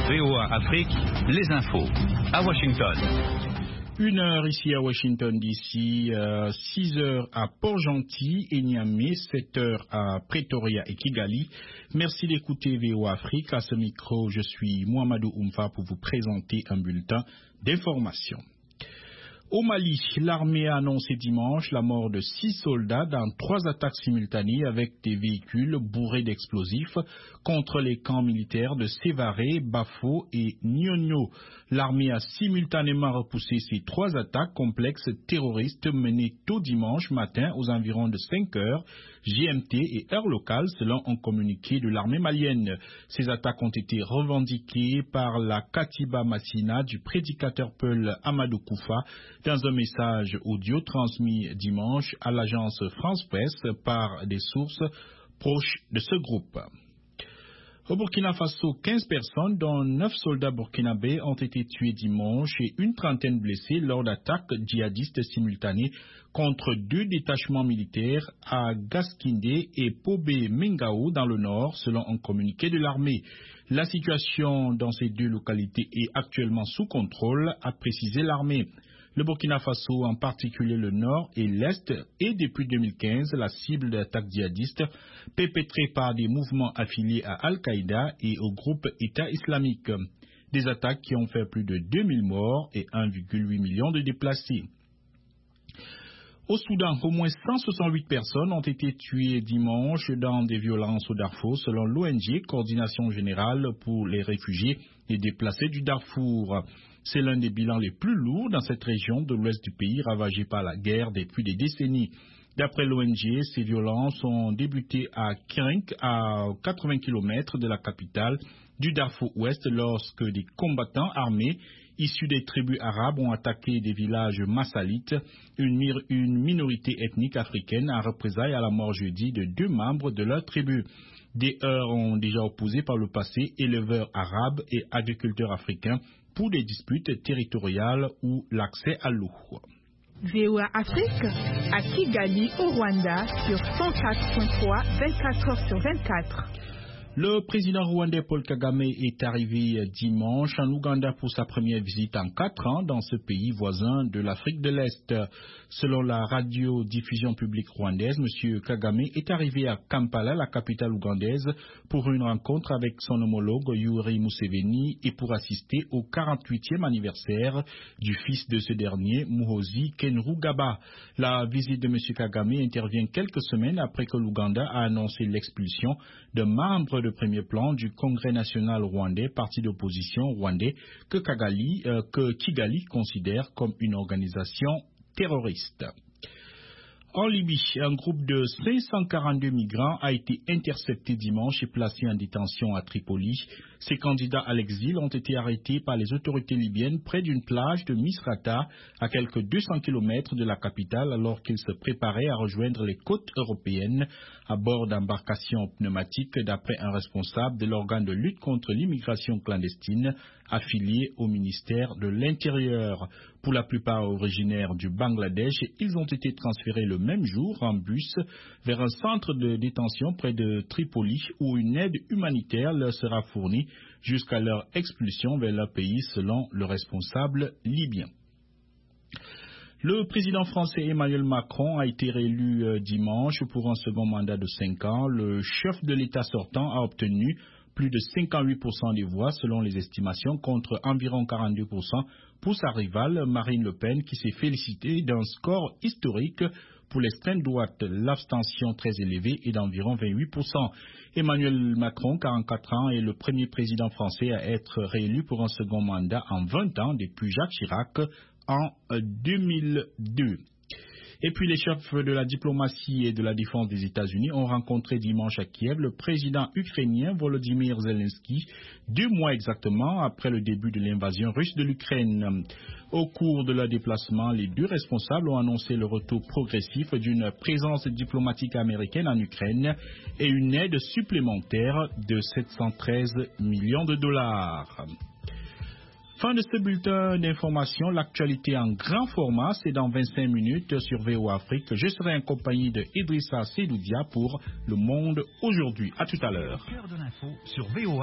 VOA Afrique, les infos. À Washington. 1 heure ici à Washington DC, 6 heures à Port-Gentil et Niamey, 7 heures à Pretoria et Kigali. Merci d'écouter VOA Afrique. À ce micro, je suis Mohamedou Oumfa pour vous présenter un bulletin d'information. Au Mali, l'armée a annoncé dimanche la mort de 6 soldats dans 3 attaques simultanées avec des véhicules bourrés d'explosifs contre les camps militaires de Sévaré, Bafo et Nyonyo. L'armée a simultanément repoussé ces 3 attaques complexes terroristes menées tôt dimanche matin aux environs de 5 heures GMT et heure locale selon un communiqué de l'armée malienne. Ces attaques ont été revendiquées par la Katiba Massina du prédicateur Peul Amadou Koufa dans un message audio transmis dimanche à l'agence France Presse par des sources proches de ce groupe. Au Burkina Faso, 15 personnes, dont 9 soldats burkinabés, ont été tués dimanche et une trentaine blessés lors d'attaques djihadistes simultanées contre 2 détachements militaires à Gaskindé et Pobé Mengao dans le nord, selon un communiqué de l'armée. La situation dans ces 2 localités est actuellement sous contrôle, a précisé l'armée. Le Burkina Faso, en particulier le nord et l'est, est depuis 2015 la cible d'attaques djihadistes perpétrées par des mouvements affiliés à Al-Qaïda et au groupe État islamique. Des attaques qui ont fait plus de 2000 morts et 1,8 million de déplacés. Au Soudan, au moins 168 personnes ont été tuées dimanche dans des violences au Darfour, selon l'ONG Coordination Générale pour les réfugiés et déplacés du Darfour. C'est l'un des bilans les plus lourds dans cette région de l'ouest du pays ravagée par la guerre depuis des décennies. D'après l'ONG, ces violences ont débuté à Kink, à 80 km de la capitale du Darfour Ouest, lorsque des combattants armés issus des tribus arabes ont attaqué des villages massalites, une minorité ethnique africaine, en représailles à la mort jeudi de 2 membres de leur tribu. Des heurts ont déjà opposé par le passé éleveurs arabes et agriculteurs africains pour des disputes territoriales ou l'accès à l'eau. VOA Afrique à Kigali au Rwanda sur 104.3, 24 heures sur 24. Le président rwandais Paul Kagame est arrivé dimanche en Ouganda pour sa première visite en 4 ans dans ce pays voisin de l'Afrique de l'Est. Selon la radiodiffusion publique rwandaise, M. Kagame est arrivé à Kampala, la capitale ougandaise, pour une rencontre avec son homologue Yoweri Museveni et pour assister au 48e anniversaire du fils de ce dernier, Muhoozi Kainerugaba. La visite de M. Kagame intervient quelques semaines après que l'Ouganda a annoncé l'expulsion de membres de premier plan du Congrès national rwandais, parti d'opposition rwandais, que Kigali considère comme une organisation terroriste. En Libye, un groupe de 542 migrants a été intercepté dimanche et placé en détention à Tripoli. Ces candidats à l'exil ont été arrêtés par les autorités libyennes près d'une plage de Misrata, à quelques 200 km de la capitale, alors qu'ils se préparaient à rejoindre les côtes européennes à bord d'embarcations pneumatiques, d'après un responsable de l'organe de lutte contre l'immigration clandestine affilié au ministère de l'Intérieur. Pour la plupart originaires du Bangladesh, ils ont été transférés le même jour en bus vers un centre de détention près de Tripoli où une aide humanitaire leur sera fournie jusqu'à leur expulsion vers leur pays, selon le responsable libyen. Le président français Emmanuel Macron a été réélu dimanche pour un second mandat de 5 ans. Le chef de l'État sortant a obtenu plus de 58% des voix selon les estimations, contre environ 42% pour sa rivale Marine Le Pen, qui s'est félicitée d'un score historique. Pour l'extrême droite, l'abstention très élevée est d'environ 28%. Emmanuel Macron, 44 ans, est le premier président français à être réélu pour un second mandat en 20 ans depuis Jacques Chirac en 2002. Et puis les chefs de la diplomatie et de la défense des États-Unis ont rencontré dimanche à Kiev le président ukrainien Volodymyr Zelensky, 2 mois exactement après le début de l'invasion russe de l'Ukraine. Au cours de leur déplacement, les 2 responsables ont annoncé le retour progressif d'une présence diplomatique américaine en Ukraine et une aide supplémentaire de 713 millions de dollars. Fin de ce bulletin d'information. L'actualité en grand format, c'est dans 25 minutes sur VOA Afrique. Je serai en compagnie de Idrissa Sedoudia pour Le Monde aujourd'hui. À tout à l'heure.